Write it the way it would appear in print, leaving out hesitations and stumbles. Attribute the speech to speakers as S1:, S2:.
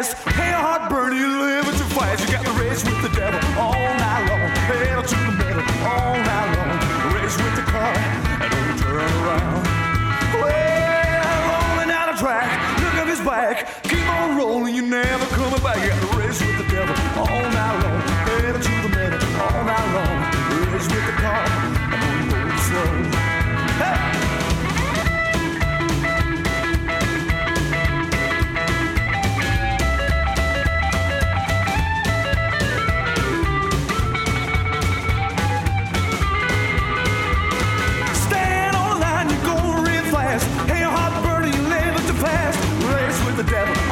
S1: fast. Hey, heart burning, you living too fast. You got to race with the devil all night long. Pedal to the metal all night long. Race with the car and don't turn around. Well, rolling down the track, look at his back. Keep on rolling, you're never coming back. You got to race with the devil all night long. Pedal to the metal all night long. Race with the car and don't go slow. Hey! The devil